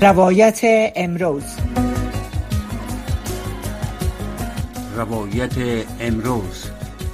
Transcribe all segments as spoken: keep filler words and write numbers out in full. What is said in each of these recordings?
روایت امروز. روایت امروز.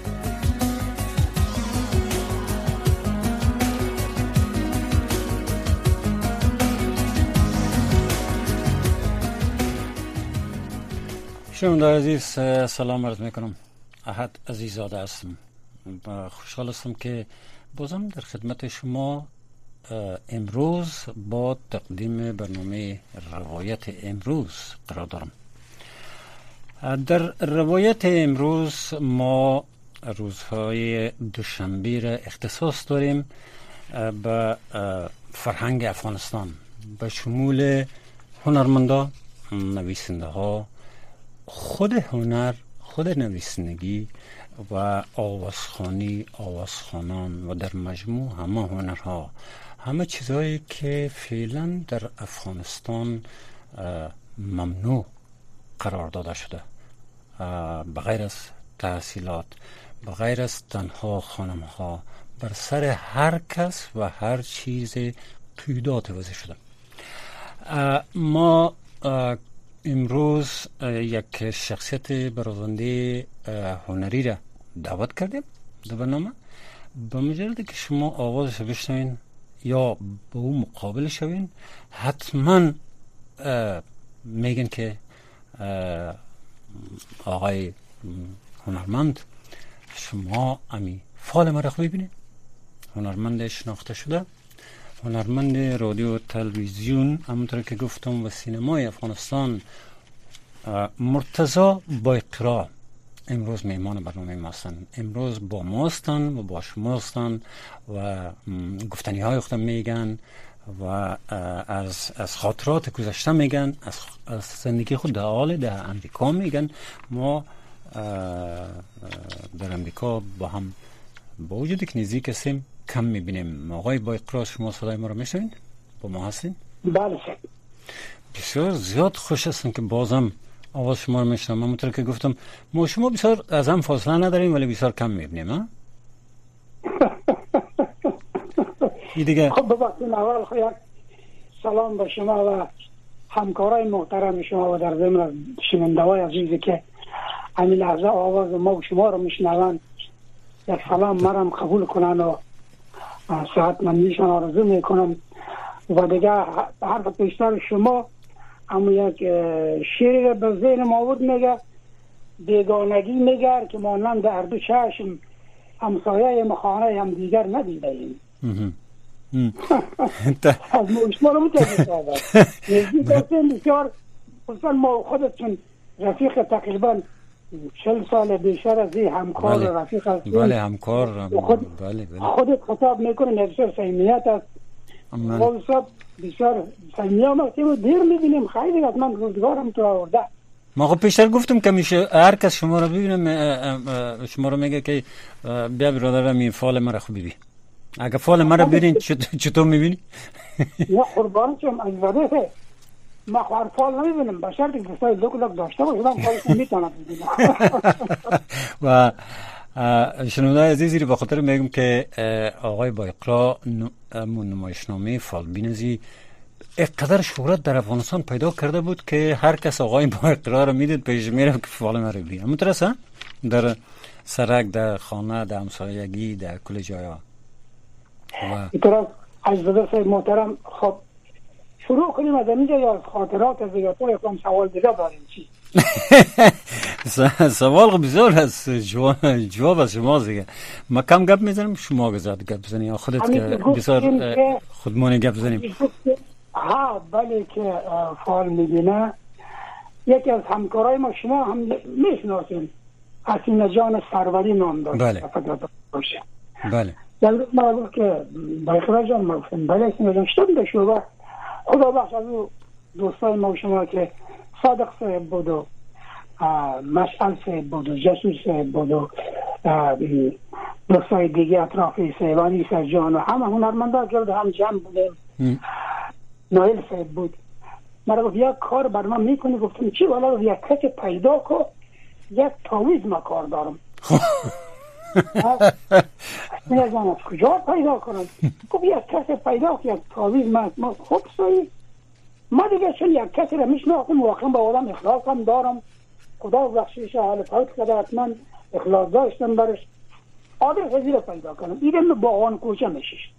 شنوندگان عزیز، سلام عرض میکنم. احد عزیزاده هستم. خوشحال هستم که بازم در خدمت شما امروز با تقدیم برنامه روایت امروز قرار دارم. در روایت امروز ما روزهای دوشنبه را اختصاص داریم به فرهنگ افغانستان، به شمول هنرمندان، نویسنده ها، خود هنر، خود نویسندگی و آوازخوانی، آوازخوانان و در مجموع همه هنرها، همه چیزهایی که فعلا در افغانستان ممنوع قرار داده شده، بغیر از تحصیلات، بغیر از تنها خانم ها، بر سر هر کس و هر چیز قیودات وضع شده. ما امروز یک شخصیت برازنده هنری را دعوت کردیم در برنامه. به مجرد که شما آوازش بشنوین یا به او مقابل شوین، حتما میگن که آقای هنرمند، شما امی فال مرا خوب ببینید. هنرمند شناخته شده، هنرمند رادیو تلویزیون، همونطور که گفتم، و سینمای افغانستان، مرتضی بایقرا امروز میهمان برنامه ما هستند. امروز با ما هستند و با شما هستند و گفتنی های خودم میگن و از از خاطرات گذشته میگن، از از زندگی خود در حال در امریکا میگن. ما در امریکا با هم با وجودی که نزدیک هستیم کم میبینیم. آقای بایقرا، شما صدای ما رو میشنوید؟ با ما هستین؟ بله. بسیار زیاد خوش هستم که بازم آواز شما رو میشنم. همونطور که گفتم ما شما بسیار از هم فاصله نداریم ولی بسیار کم میبینیم. ها این دیگه. خب ببخشید، اول خو یک سلام به شما و همکارای محترم شما و در ضمن شنونده‌های عزیزی که همین لحظه آواز ما و شما رو میشنوند، یک سلام مرم قبول کنن و صحتمندیشان آرزو میکنم. و دیگه حرف پیشتر شما اما یک شعری رو به ذهن ما بود، میگه بیگانگی میگر که مانند هر دو چشم همسایه مخانه هم دیگر ندیده‌ایم. از شما رو متوجه نزدیک هستیم بسیار، خصوصا ما خودتون رفیق تقریبا چل سال بیشتر از این همکار بله. رفیق هستیم. بله همکار. خود بله بله. خودت خطاب میکنه بسیار صمیمیت است. ما بسیار بسیار صمیمیت هستیم و دیر میبینیم. خیلی حتما روزگارم تو آورده. ما خب پیشتر گفتم که میشه هر کس شما رو ببینم شما رو میگه که بیا برادرم این فال مرا خوب ببین. اگه فال مرا ببینین چطور میبینی؟ یا قربان شم از وده ما هر فال نمیبینم، به شرطی که دستای لک لک داشته باشم فالش میتونم ببینم. و شنونده‌های عزیزی رو به خاطر میگم که آقای بایقرا نمایشنامه فالبینزی اقدر شهرت در افغانستان پیدا کرده بود که هر کس آقای بایقرا رو میدید پیش میره که فال مرا ببین. همونطور در سرک، در خانه، در همسایگی، در کل جاها. و اینطور از وده محترم، خب شروع کنیم از اینجا یا از خاطرات از دیگه پای اقلام سوال دیگه داریم چی؟ سوال بسیار هست، جواب از شما دیگه. ما کم گپ میزنم، شما گذارد گپ بزنی یا خودت که بسیار خودمانی گپ بزنیم. ها بله که فال میبینه. یکی از همکارای ما شما هم میشناسیم، حسینه جان سروری نام داشت. بله بله. در روز ما بود که بایقرا جان ما گفتیم بله حسینه جان شتون داشت و خدا بخش از او دوستای ما شما که صادق صاحب بود و مشعل صاحب بود و جسور صاحب بود و دوستای دیگه اطرافی سیوانی سرجان و همه هنرمنده گرد هم جمع بودیم. نایل صاحب بود. مرا گفت یک کار بر من میکنی؟ گفتم چی؟ والا یک کسی پیدا کن، یک تاویز ما کار دارم. میگم از کجا پیدا کنم؟ گفت یک کسی پیدا کن یک تاویز. ما خوب سایی ما دیگه چون یک کسی را میشناختم واقعا با آدم اخلاص هم دارم، خدا بخشش حال فوت کرده حتما اخلاص داشتم برش، آدرس وزیر پیدا کنم ایدم با آن کوچه میشش.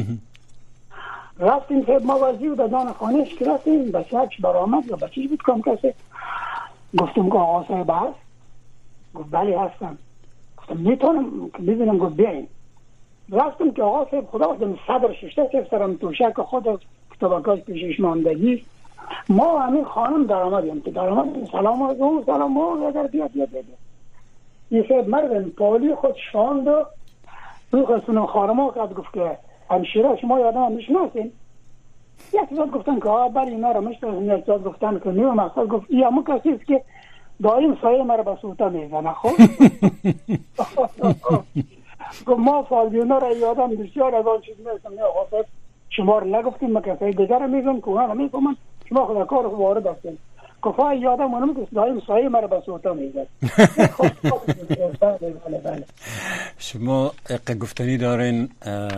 رفتیم که ما وزیر در دان خانهش که رفتیم بچهش برآمد و بچهش بود کم کسی. گفتم که آقا صاحب هست؟ گفت بله هستم. گفتم میتونم که ببینم؟ گفت بیاین. رفتم که آقا صاحب خدا بودم صدر ششته که سرم توشک خود کتابکاش پیشش ماندگی. ما همین خانم در آمدیم که در آمدیم سلام آقا سلام آقا اگر بیاد بیاد بیاد این صاحب مردم پاولی خود شاند و روی خستون خارما کرد. گفت که همشیره شما یادم هم میشناسین؟ یک چیزات گفتن که آقا بلی اینا را میشناسین، یک چیزات گفتن که نیو مقصد. گفت این همون کسی است که داریم سایه مرا به سوتا میزنه. خب گفت ما فالبیونا را یادم بسیار از آن چیز میرسم. نه آقا صاحب شما را نگفتیم، ما کسی دیگر را میگم که اونا را میگم شما خدا کار خود وارد هستیم. گفت یادم اونم که داریم سایه مرا به سوتا میزنه. شما اقا گفتنی دارین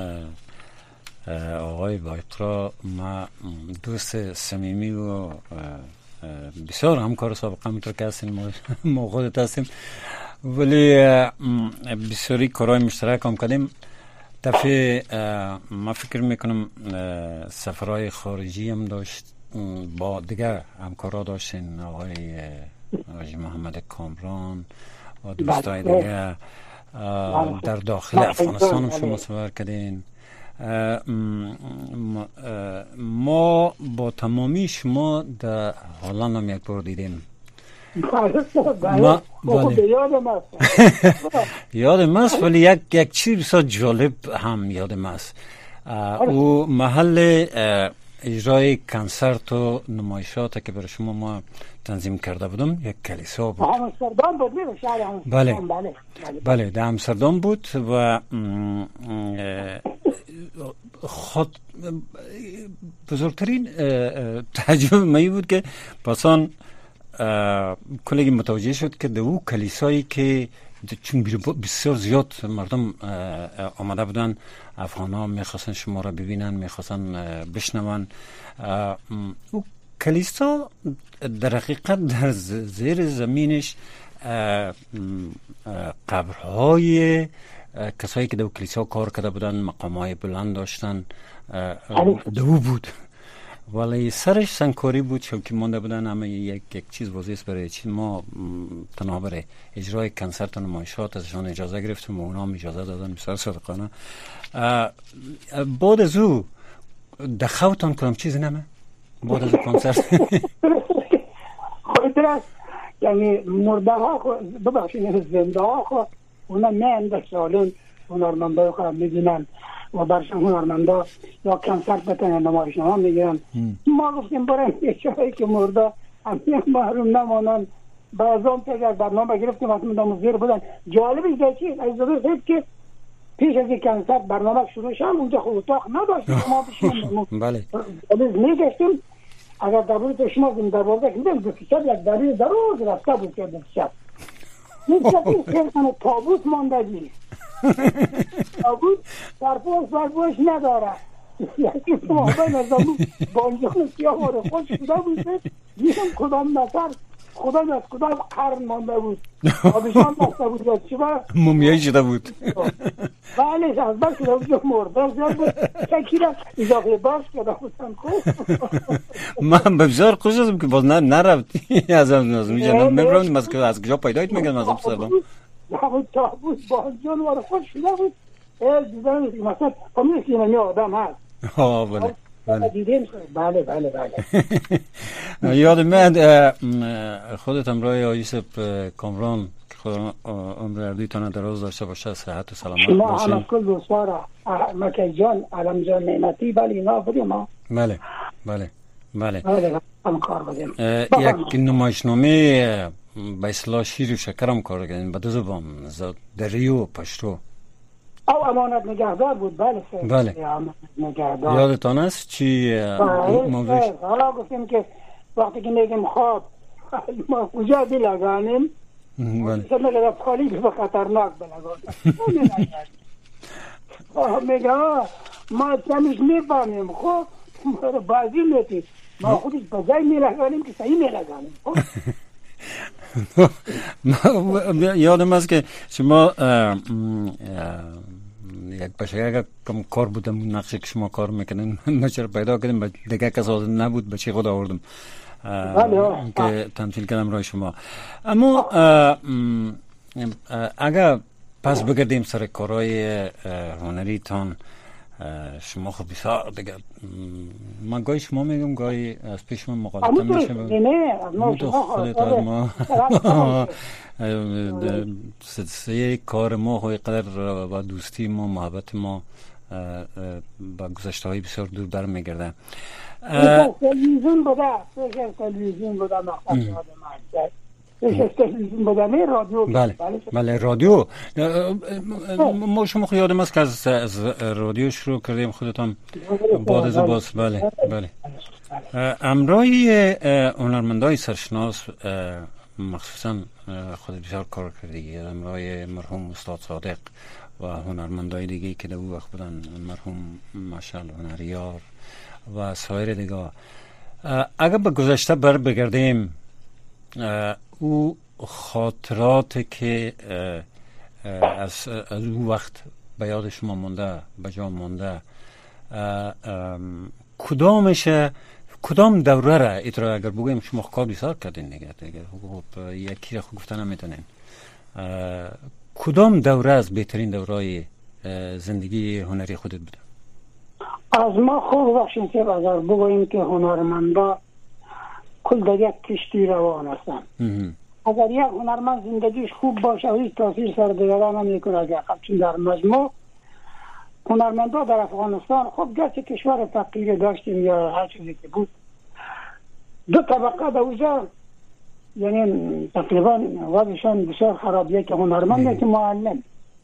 آقای با اقرا، ما دوست صمیمی و بسیار همکار سابقه همونطور که هستیم ما خودت هستیم، ولی بسیاری کارهای مشترک هم کردیم. دفعه ما فکر میکنم سفرهای خارجی هم داشت با دیگر همکارا داشتین، آقای آقای محمد کامران و دوستای دیگر. در داخل افغانستان هم شما سفر کردین. ما با تمامی شما در هلند هم یک بار دیدیم. ما یادم است، ولی یک یک چیز بسیار جالب هم یادم است. او محل اجرای کنسرت و نمایشات که برای شما ما تنظیم کرده بودم یک کلیسا بود. آمستردام بود. بله بله در آمستردام بود و خود بزرگترین تعجب می بود که پاسان کلگی متوجه شد که در او کلیسایی که چون بسیار زیاد مردم آمده بودن، افغان ها میخواستن شما را ببینن، میخواستن بشنون. او کلیسا در حقیقت در زیر زمینش قبرهای کسایی که در کلیسا کار کرده بودن، مقامهای بلند داشتن در او بود، ولی سرش سنگکاری بود. چون که مانده بودن همه یک یک چیز واضح است برای چیز ما تنها برای اجرای کنسرت و نمایشات ازشان اجازه گرفتیم و اونا هم اجازه دادن بسیار صادقانه. بعد از او دخوتان کنم چیزی نمه بعد از کنسرت خود راست یعنی مرده ها خود ببخشید زنده ها خود اونا نه در سالون هنرمنده خود میدونن و برشان هنرمنده یا کنسرت بتنه نمایشنامه میگیرن. ما گفتیم برای یه که مرده همین محروم نمانن. بعضان که اگر برنامه گرفتیم وقتی مدام زیر بودن. جالبش در چیز از دوست هست که پیش از این کنسرت برنامه شروع شد اونجا خود اتاق نداشتیم ما بشیم بله میگشتیم. اگر درباره تو شما زیم درباره که دیدم بسیار یک دریه دروز رفته بود که بسیار میگشتیم خیلی کنه تابوت ماندگی تابوت درپوش درپوش نداره. یکی تو محبه نظامو بانجان سیاه رو خوش کده بوده میشم کدام نصر خدا از کدام قرن مانده بود آبشان بسته بود یا چی برای مومیایی شده بود. بله از بر شده بود مرده زیاد بود چکی را اضافه باش کده بودن خوب. من بسیار خوش هستم که باز نرفتی از هم نازمی جانم میبرم از کجا پیدایت میگن از امستردام همون تابوت بانجان وارو خوش شده بود. ای دیدن مثلا همین که اینمی آدم هست. ها بله بله بله بله یاد من خودت امرای آیوسف کامران که خدا عمر اردویتان دراز داشته باشه، صحت و سلامت باشین. شما همه کل دوستوارا مکی جان علم جان نعمتی بله اینا بودیم ما. بله بله بله بله هم کار بودیم. یک نمایشنامه به اصطلاح شیر و شکر هم کار کردیم به دو زبان دری و پشتو. او امانت نگهدار بود. بله بله نگهدار. یادتان است چی موضوعش؟ حالا گفتیم که وقتی که میگیم خواب ما کجا بلگانیم بله میگه پالی به خطرناک بلگانیم میگه ما چمیش میفهمیم خب بازی میتی ما خودش به جای میلگانیم که صحیح میلگانیم. یادم است که شما یک باشه اگر کم کار بودم نقشه که شما کار میکنین من چرا پیدا کردم دیگه کس آزاد نبود بچه خود آوردم که تمثیل کردم رای شما. اما اگر پس بگردیم سر کارهای هنری تان شما خب بسیار دیگه من گاهی شما میگم گاهی از پیش من مقالطه میشه نه ما خودت از ما سه کار ما خوی قدر و دوستی ما محبت ما با گذشته های بسیار دور بر میگرده. تلویزیون بوده تلویزیون بوده مخصوص رادیو. بله بله رادیو ما شما خود یادم است که از, از رادیو شروع کردیم خودتان بعد از باز. بله بله امرای هنرمندای سرشناس مخصوصا خود بسیار کار کردی امرای مرحوم استاد صادق و هنرمندای دیگه که در اون وقت بودن مرحوم مشعل هنریار و سایر دیگه. اگر به گذشته بر بگردیم او خاطرات که از از اون وقت به یاد شما مونده به جا مونده کدامشه کدام دوره را ایترا اگر بگویم شما کار بسیار کردین دیگه دیگه خب یکی را خوب گفتن نمیتونین کدام دوره از بهترین دورهای زندگی هنری خودت بوده؟ از ما خوب بخشین که اگر بگویم که هنرمندا کل در یک کشتی روان هستن. اگر یک هنرمند زندگیش خوب باشه و هیچ تاثیر سر دیگران نمیکنه اگر چون در مجموع هنرمندا در افغانستان خب گرچه کشور فقیر داشتیم یا هر چیزی که بود دو طبقه در اونجا یعنی تقریبا وضعشان بسیار خرابیه که هنرمند که معلم.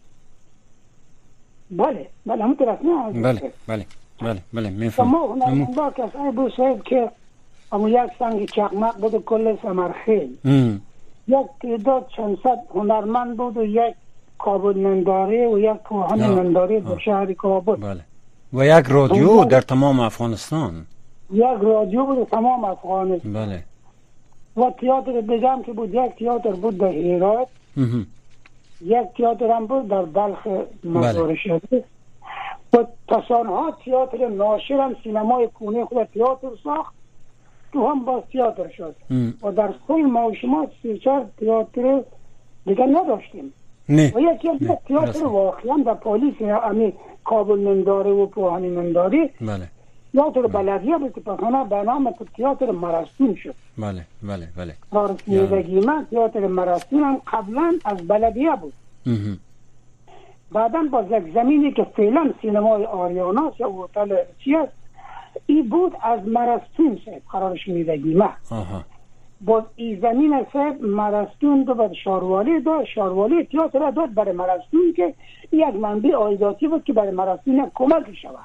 بله بله همونطور است نه؟ بله بله بله بله میفهم. ما هنرمندا کسایی بود صاحب که اما یک سنگ چقمق بود و کل سمرخیل یک تعداد چند صد هنرمند بود و یک کابل ننداره و یک کوهن ننداره در شهر کابل. بله و یک رادیو در تمام افغانستان. یک رادیو بود در تمام افغانستان. بله و تئاتر دیگه هم که بود یک تئاتر بود در هرات یک تئاتر هم بود در بلخ مزار شریف و تصانها تئاتر ناشر هم سینمای کونه خود تئاتر ساخت تو هم باز تئاتر شد و در کل ما و شما سی چهار تئاتر دیگه نداشتیم. نه و یکی از تئاتر واقعا در پالیس امی کابل ننداره و پوهانی ننداره بله تئاتر بلدیه بود که پسانه برنامه تو تئاتر مرستون شد. بله بله بله رسمیدگی من تئاتر مرستون هم قبلا از بلدیه بود. بعدا باز یک زمینی که فعلا سینمای آریاناس یا هتل چی است این بود از مرستون صاحب قرارش میدگی من باز این زمین صاحب مرستون دو بر شاروالی داد شاروالی تئاتر داد برای مرستون که یک منبع عایداتی بود که برای مرستون کمک شود.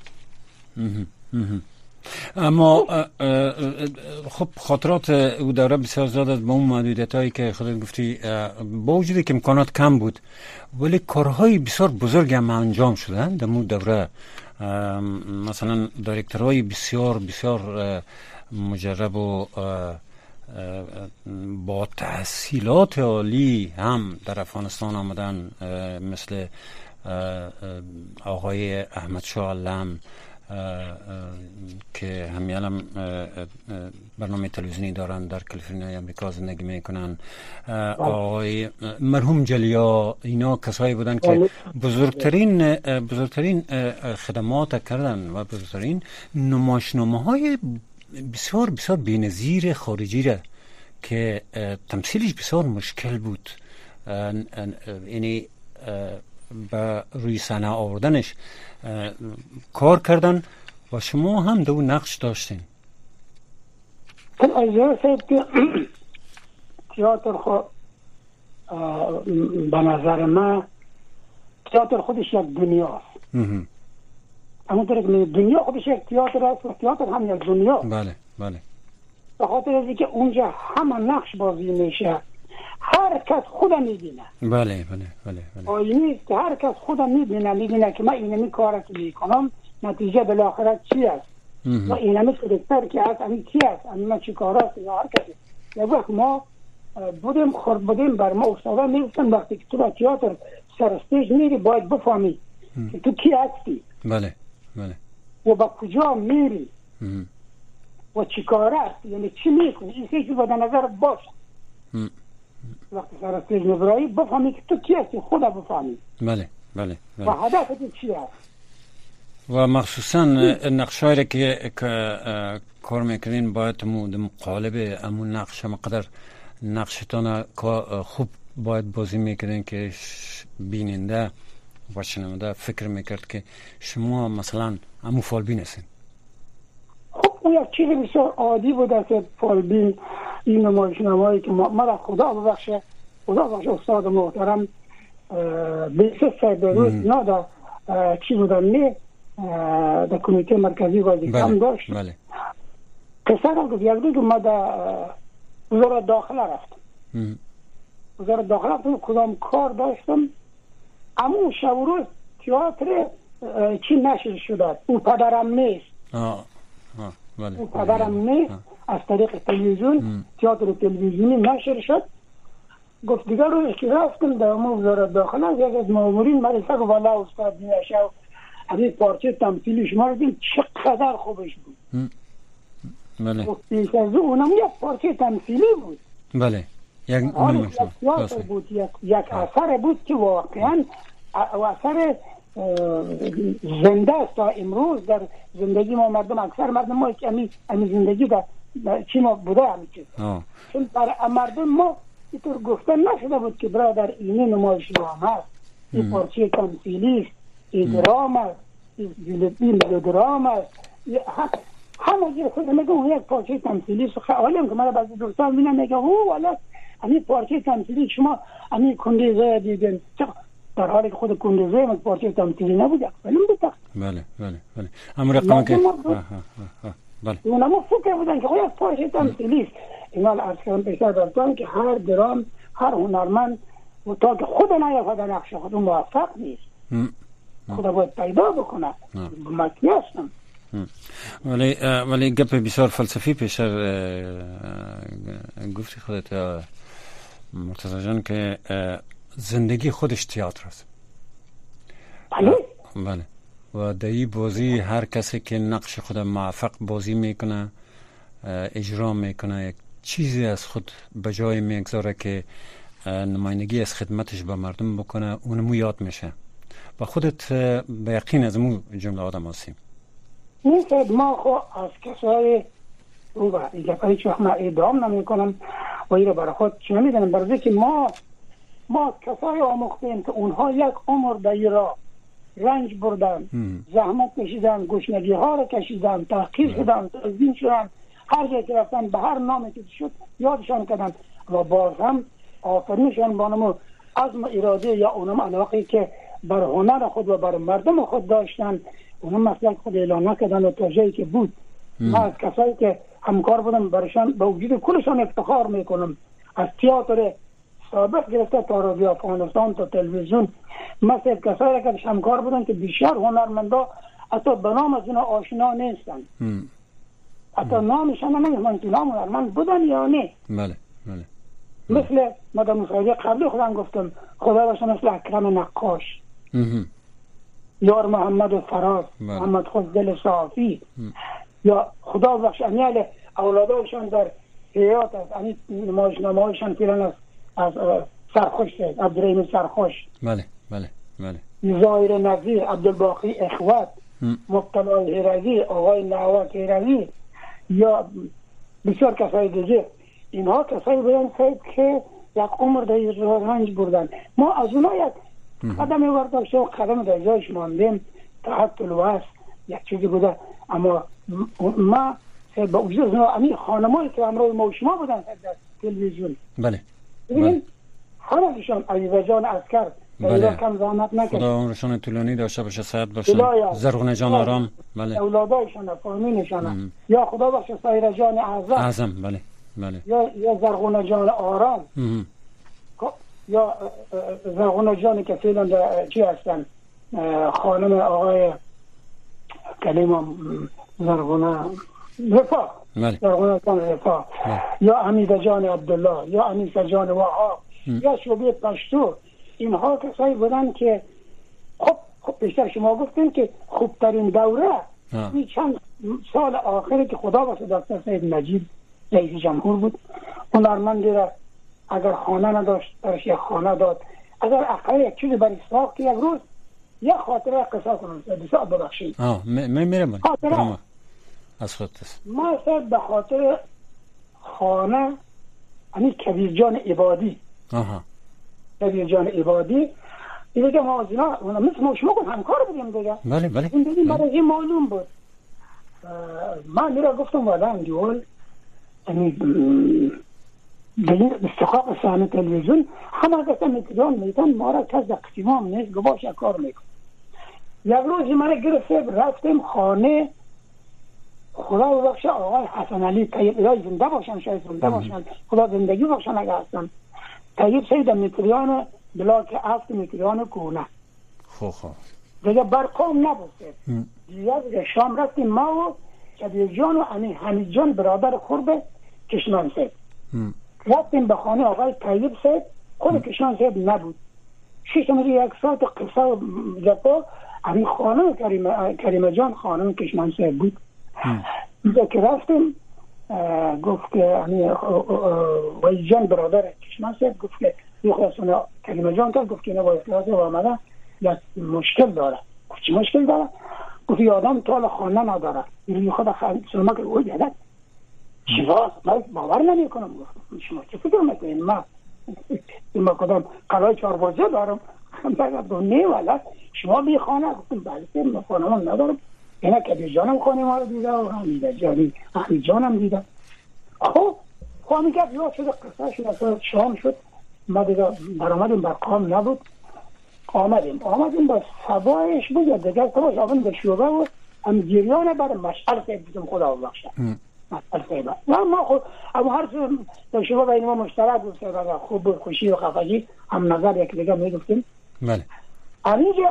اما خب خاطرات او دوره بسیار زیاد با اون محدودیت هایی که خودت گفتی با وجودی که امکانات کم بود ولی کارهای بسیار بزرگ هم انجام شدن در اون دوره. مثلا دایرکتورهای بسیار بسیار مجرب و با تحصیلات عالی هم در افغانستان آمدن مثل آقای احمد شاه علم که همیال هم برنامه تلویزیونی دارن در کالیفرنیا امریکا زندگی میکنن. آقای مرحوم جلیا اینا کسایی بودن که بزرگترین بزرگترین خدمات کردن و بزرگترین نمایشنامه های بسیار بسیار بی‌نظیر خارجی را که تمثیلش بسیار مشکل بود یعنی با روی صحنه آوردنش کار کردن و شما هم دو نقش داشتین. از که تئاتر خود به نظر من تئاتر خودش یک دنیاست. همونطور که دنیا خودش یک تئاتر است و تئاتر هم یک دنیا. بله بله. به خاطر از که اونجا همه نقش بازی میشه هر کس خودم میبینه. بله بله بله بله. آینی است که هر کس خودم میبینه میبینه که من اینمی کار که میکنم نتیجه بالاخره چی است. و این همه کدکتر که از همین کی است همین چی کار است یا هر کسی یک وقت ما بودیم خورد بودیم بر ما افتاده میگفتن وقتی که تو با تئاتر سر استیج میری باید بفهمی که تو کی هستی. بله بله. و با کجا میری و چی کار است یعنی چی میکنی این چیزی باید نظر باش. وقتی سر استیج میبرایی بفهمی که تو کی هستی خدا بفهمی. بله بله بله. و هدفت چی است. و مخصوصا نقشایی که کار میکنین باید مقالب امون نقش مقدر نقشتان خوب باید بازی میکنین که بیننده و شنونده فکر میکرد که شما مثلا امو فالبین هستین. خب او یک چیز بسیار عادی بود که فالبین این نمایشنامه‌ای که ما را خدا ببخشه خدا ببخشه استاد محترم بیسه سیبروز نادا چی بودن می در کمیته مرکزی بازی کم داشت. بله. پسر هم گفت یک دیگه ما در وزارت داخله رفتم. وزارت داخله رفتم کدام کار داشتم امون شب و روز تئاتر چی نشر شده او پدرم نیست. آه. آه. بله. او پدرم نیست. از طریق تلویزیون تئاتر تلویزیونی نشر شد. گفت دیگر روز که رفتم در امون وزارت داخله یک از مامورین مریضه که والا استاد نیشه همین پارچه تمثیلی شما رو دید چقدر خوبش بود. بله. پیش از اونم یک پارچه تمثیلی بود. بله. یک تئاتر بود یک یک اثر بود که واقعا اثر زنده است تا امروز در زندگی ما مردم اکثر مردم ما که همین زندگی در چی ما بوده همین چیز. چون برای مردم ما اینطور گفتن نشده بود که برادر اینه نمایشنامه است این پارچه تمثیلی است این درام است این درام است همه جه خود میگه اون یک پارچه تمثیلی است. حالا که من بعضی دوستان میگن میگه او والا همین پارچه تمثیلی شما همین کندیزه دیدن در حالی که خود کندیزه من پارچه تمثیلی نبود فیلم بود. بله بله بله. اما رقم که بله اونم فکر بودن که خود پارچه تمثیلی است. اینا از کردن پیشتر دارتان که هر درام هر هنرمند و تا که خود نیافت نقش خود موفق نیست خدا باید پیدا بکنه. مکی هستم. ولی ولی گپ بسیار فلسفی پیشتر گفتی خودت مرتضی جان که زندگی خودش تئاتر است. بله بله. و در این بازی هر کسی که نقش خود موفق بازی میکنه اجرا میکنه یک چیزی از خود به جای میگذاره که نمایندگی از خدمتش به مردم بکنه اونمو یاد میشه و خودت به یقین از مو جمله آدم هستیم. این که ما خو از کسای او با اینجا هیچ وقت من ادام نمی کنم و این رو برای خود چه نمیدنم برای که ما ما کسای آموختیم که اونها یک عمر در را رنج بردن زحمت کشیدن گشنگی ها رو کشیدن تحقیر شدن تزدین شدن هر جایی که رفتن به هر نامی که شد یادشان کردن و باز هم آفرینشان بانمو عزم اراده یا اونم علاقه که بر هنر خود و بر مردم خود داشتن اونم مسئله خود اعلان نکردن و تا جایی که بود ما از کسایی که همکار بودم برشان به وجود کلشان افتخار میکنم از تئاتر سابق گرفته تا رادیو افغانستان تا تلویزیون مثل کسایی که همکار بودن که بیشتر هنرمندا حتی به نام از اینا آشنا نیستن حتی نامشان نمیدونم که نام هنرمند بودن یا نه. بله بله. مثل مادام مصاحبه قبلی خودم گفتم خدا باشن مثل اکرم نقاش یار محمد فراز محمد خزدل صافی یا خدا بخش امیال اولادایشان در حیات از این نمایشنامه هایشان فیلن از از سرخوش عبدالرحیم سرخوش بله بله بله ظاهر نظیر عبدالباقی اخوات مبتلای هیروی آقای نعوت هیروی یا بسیار کسای دیگه اینها کسایی بودن که یک عمر در رنج بردن ما از اونها یک قدمی ورداشته و قدم در جایش ماندیم تحت الوست یک چیزی بوده اما ما با وجود امی خانمایی که امروز ما و شما بودن در تلویزیون بله ببینید همشون عزیزه جان عسکر بله کم زحمت نکرد خدا عمرشون طولانی داشته باشه صحت باشه زرغونه جان آرام بله اولادایشان فامیلشان یا خدا باشه سایره جان اعظم اعظم بله بله یا یا زرغونه جان آرام یا زرغونه جانی که فعلا چی هستن خانم آقای کلمه زرغونه رفاه بله. زرغونه جان رفاه یا حمید جان عبدالله یا انیس جان وهاب یا شعبه پشتو، اینها کسایی بودن که خب خب بیشتر شما گفتین که خوبترین دوره این چند سال آخری که خدا واسه دکتر سید نجیب رئیس جمهور بود. هنرمندی را اگر خانه نداشت برش یک خانه داد، اگر اقل یک چیزی برای ساخت یک روز یک خاطره قصه کنم بسیار ببخشید. آه من میرم خاطره از خود است. ما سر به خاطر خانه همین کبیر جان عبادی آها کبیر جان عبادی این دیگه ما از اینا مثل ما شما کن همکار بودیم دیگه. بله بله این دیگه برای این معلوم بود. من میرا گفتم والا اندیول یعنی به استحقاق صحنه تلویزیون همه گفتم میتونم میتونم ما را کس اقتمام نیست گباش کار میکن. یک روزی من گرفته رفتیم خانه خدا ببخشه آقای حسن علی طیب الهی زنده باشن شاید زنده باشن خدا زندگی باشن اگه هستن طیب سید متریان بلاک هفت متریان کونه خو خو دیگه برقام نبود. دیگه شام رفتیم ما و کبیر جان و حمید جان برادر خورد کشمان سید رفتیم به خانه آقای طیب سید خود کشمان سید نبود. شیش میری یک ساعت قصه و جپا همین خانه کریمه, کریمه جان خانه کشمان سید بود. اینجا که رفتیم گفت که وی جان برادر کشمان سید گفت که یه خواستونه کریمه جان کرد گفت که اینه با اصلاحات و آمده یک مشکل داره. گفت چی مشکل داره؟ گفت یه آدم طال خانه نداره این خود سلمه که او دیدد چیزاست من باور نمی کنم. گفت شما چه فکر میکنین ما این ما کدام قلای چهار بازه دارم گفت نه ولی شما بی خانه گفتم بلکه ما خانه من ندارم اینا کبیر جانم خانه ما رو دیده و حمید جانی حمید جانم دیده. خب خب همی گفت یا شده قصه شده شام شد ما دیگه برآمدیم برقام نبود آمدیم آمدیم با سبایش بود یا دیگر سبایش آمدیم به شعبه و هم جریان بر مشعل سید بودم خدا ببخشه مشعل سید و ما خود اما هر سو به شعبه بین ما مشترک بود خوب بود خوشی و خفگی هم نظر یک دیگر میگفتیم. بله همینجا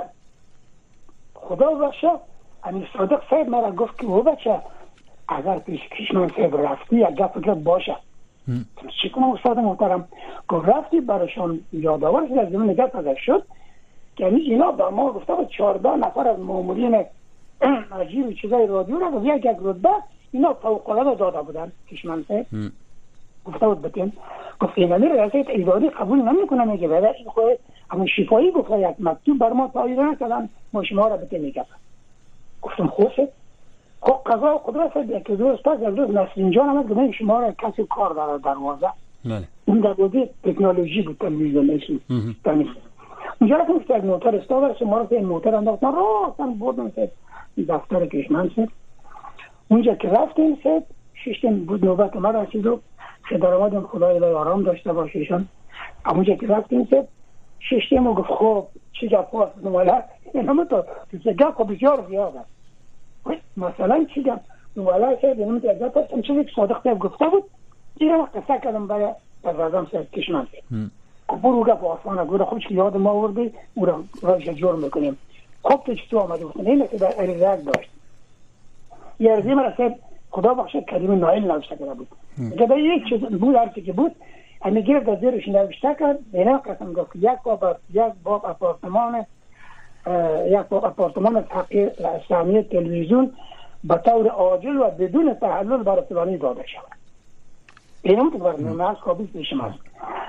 خدا ببخشه همین صادق سید مرا گفت که او بچه اگر پیش کشمان سید رفتی یک گفت گفت باشه چی کنم استاد محترم گفت رفتی برایشان یادآور شد از زمین نگفت ازش شد که اینا با ما گفته بود چهارده نفر از مامورین عجیب چیزای رادیو را گفت یک یک رتبه اینا فوق‌العاده داده بودن کشمان سید گفته بود بتین گفت اینا می رئیس اداری قبول نمیکنه میگه بعد خود همون شفایی گفت یک مکتوب بر ما تایید نکردن ما شما را بتین میگه. گفتم خوبه خب قضا قدرت یک روز پس یک روز نسرین جان آمد که شما را کسی کار داره دروازه بله اون دروازه تکنولوژی بود تلویزیون اسم تنیس اونجا را که یک موتر استاد شما را این موتر انداختن راستن بردن سید دفتر کشمان سید. اونجا که رفتیم سید ششتیم بود نوبت ما رسید و در آمدیم خدای الهی آرام داشته باشیشان. اونجا که رفتیم سید ششتیم و گفت خب چی جا پاس نماله این همه تا گفت خب بسیار زیاد است مثلا چی گفت نماله سید این همه تا گفت پاس چیزی که صادق سید گفته بود این رو قصه کردم برای بزرگم سید کشمان سید برو گفت آسانه گوره خوش که یاد ما وردی او را رایش جور میکنیم. خب تو چطور آمده بودن این که در ارزاق داشت یه ارزی من رسید خدا بخشد کریم نایل نوشته کرده بود که در یک چیز بود هرچی که بود همه گرفت از زیرش نوشته کرد بینا قسم گفت یک باب یک باب اپارتمان یک باب اپارتمان تحقیق اسلامی تلویزیون به طور عاجل و بدون تحلل برای فلانی داده شود. اینم که برنامه از کابیس پیشم است.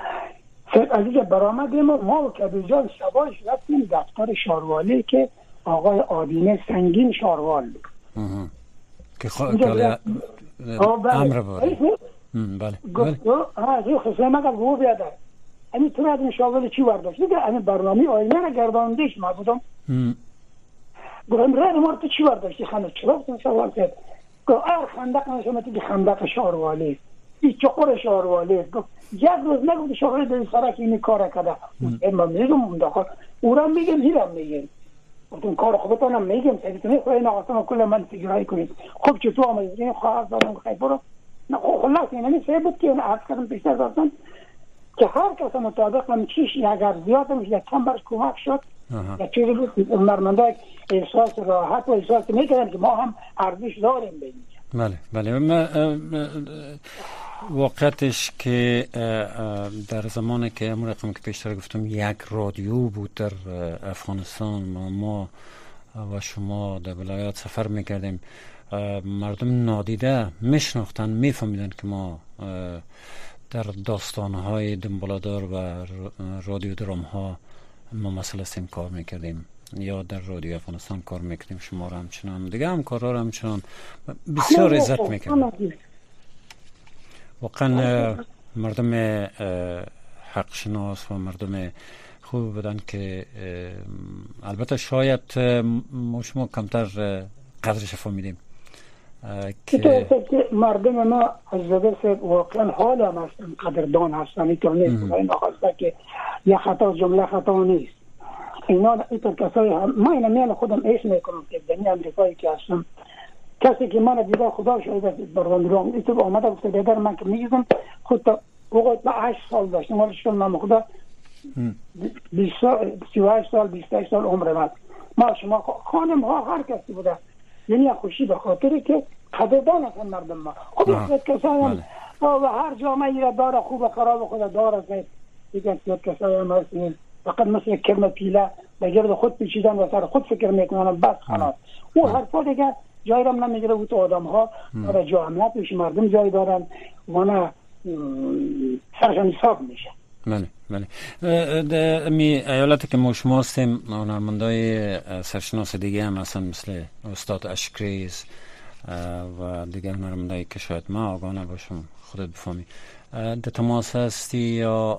از اینجا برآمدیم و ما و کبیر جان شباش رفتیم دفتر شاروالی که آقای آدینه سنگین شاروال بود که خواهد امر باره بله گفت ها زی خسته مگر گو بیادر امی تو از این شاروال چی ورداشت دیگه امی برنامه آینه را گرداندیش ما بودم گفتم رای ما تو چی ورداشتی خانه چرا بودم شاروال کرد گفت ار خندق نشمتی که خندق شاروالی این چخور شاروالی گفت یک روز نگفت شاروالی در سرک اینی کار کرده اما میگم داخل او را میگم هیرم میگم گفتم کار خودتانم میگم سیدتونی خواهی ناقصم کل من فکرهایی کنید خب چطور آمدید این خواهد دارم خیلی برو نه خلاص این همی سه بود که اون عرض کردم پیشتر داشتم که هر کس مطابق هم چیش اگر زیاد هم یک کم برش کمک شد و چیزی بود هنرمندا احساس راحت و احساس میکردن که ما هم ارزش داریم به اینجا. بله بله. واقعیتش که در زمانی که امروز رقم که پیشتر گفتم یک رادیو بود در افغانستان، ما و شما در ولایات سفر میکردیم، مردم نادیده میشناختن، میفهمیدن که ما در داستانهای دنبالادار و رادیو درام ها ما مسئله هستیم کار میکردیم، یا در رادیو افغانستان کار میکردیم، شما را همچنان دیگه هم کارها را همچنان بسیار عزت میکردیم. واقعا مردم حق شناس و مردم خوب بودن که البته شاید ما شما کمتر قدرش فهمیدیم که مردم ما از زده واقعا حال هم هستن، قدردان هستن. اینطور نیست این نخواسته که یه خطا جمله خطا نیست. اینا اینطور کسایی هم ما اینا میان خودم ایش میکنم که دنیا امریکایی که هستم، کسی که من دیده خدا شاید بردندرام اینطور آمده گفته دیگر من که میگیزم خود تا وقت با هشت سال داشتم، ولی شکل نام خدا سی و هشت سال بیست و هشت سال عمر من. ما شما خانم ها هر کسی بوده یعنی خوشی به خاطری که قدردان هستن مردم ما. خود از کسایی هم و هر جامعه را داره خوب خراب خود داره زید دیگه از کسایی هم هستیم فقط مثل کرم پیله به گرد خود پیچیدن و سر خود فکر میکنن بس خلاص. او حرفا دیگه جایی رم نمیگیره. او تو آدم ها برای جامعه پیش مردم جای دارن و نه سرشان حساب میشه. بله بله. می ایالتی که ما شما هستیم هنرمندای سرشناس دیگه هم هستن مثل استاد اشکریز و دیگه هنرمندایی که شاید ما آگاه نباشم خودت بفهمی. در تماس هستی یا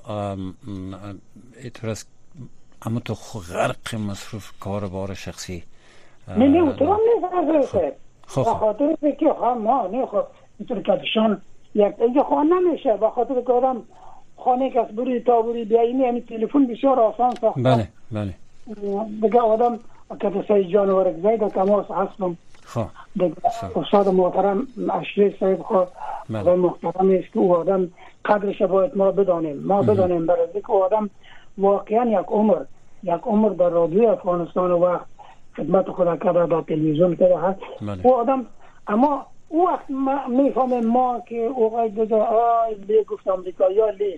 اینطور است اما تو غرق مصروف کار بار شخصی؟ نه نه تو نیست خب خاطر که ما نه خب اینطور کاتشان یک دیگه خانه نمیشه با خاطر که آدم خانه کس بری تا بری بیایی یعنی تلفن بسیار آسان ساخته. بله بله. دیگه آدم کاتسای جانور زید تماس هستم. خب دیگه استاد محترم اشری صاحب خود و محترم است که او آدم قدرش باید ما بدانیم ما بدانیم برای که آدم واقعا یک عمر یک عمر در رادیو افغانستان و وقت خدمت خدا کرده در تلویزیون کرده هست. او آدم اما او وقت میفهمه ما که اوقای دیگه آی لی گفت امریکا یا لیت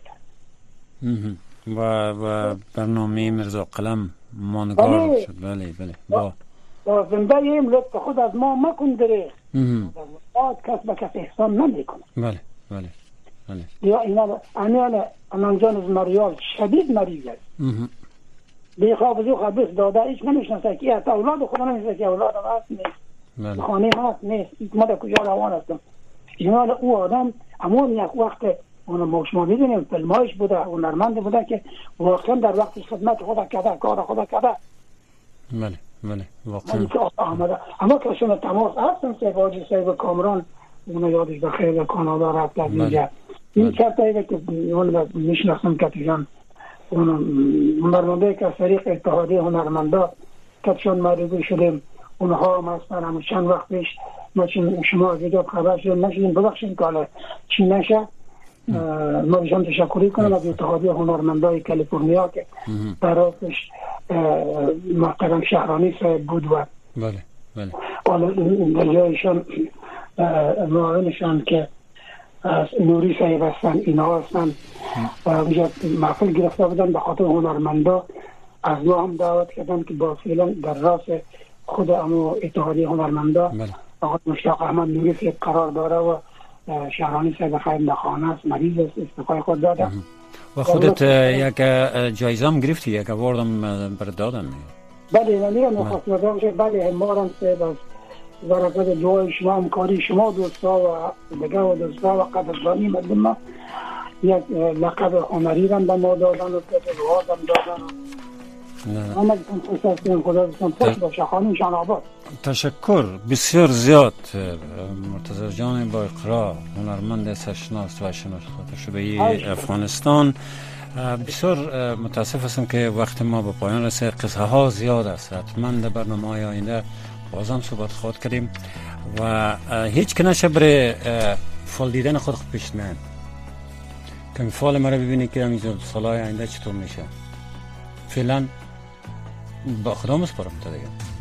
و و برنامه مرزا قلم مانگار شد. بله بله. با با زنده ایم لطف خود از ما مکن داره آد کس به کس احسان نمی کنه. بله بله بله. یا اینا امیان انانجان از مریال شدید مریض است بی خواب زو خبیص داده ایش نمیشنسه که ایت اولاد خدا نمیشنسه که اولاد هست نیست خانه هست نیست ما در کجا روان هستم. اینا او آدم امون یک وقت اون شما میدونیم فیلمایش بوده هنرمند بوده که واقعا در وقت خدمت خدا کرده کار خدا کرده. بله بله واقعا آمده. اما که شما تماس هستم سیب آجی سیب کامران اونو یادش بخیر کانادا رفت از اینجا این کتایی که اون میشناسم کتیشان اون هنرمنده که از طریق اتحادیه هنرمنده کتشان معرفی شدیم اونها هم هستن. همون چند وقت پیش ما چون شما از اینجا خبر شدیم نشدیم ببخشیم که حالا چی نشه ما بشم تشکری کنم از اتحادیه هنرمنده کالیفرنیا که برایش محترم شهرانی صاحب بود و بله بله حالا در جایشان معاونشان که از نوری صاحب هستن اینا هستن و اونجا محفل گرفته بودن به خاطر هنرمندا از ما هم دعوت کردن که با فعلا در راس خود امو اتحادیه هنرمندا آقای مشتاق احمد نوری صاحب قرار داره و شهرانی صاحب خیلی نخانه است مریض است استفای خود داده و خودت یک جایزه هم گرفتی یک اواردم برات دادن. بله من میگم نخواست مدام شد بله همارم صاحب از برکت دعای شما همکاری شما دوستا و دیگه و دوستا و قدردانی مردم ما یک لقب هنری هم به ما دادن و پتروهات هم دادن آمد کنم خدا بسیم خوش باشه خانمشان آباد. تشکر بسیار زیاد مرتضی جان با اقرا هنرمند سرشناس و شناخته شده افغانستان. بسیار متاسف هستم که وقت ما به پایان رسید. قصه ها زیاد است حتما در برنامه های آینده بازم صحبت خواهد کردیم و هیچ که نشه برای فال دیدن خود خود پیش نهیم که فال مرا ببینی که همینجا سالهای آینده چطور میشه. فعلا با خدا مسپارم تا دیگه.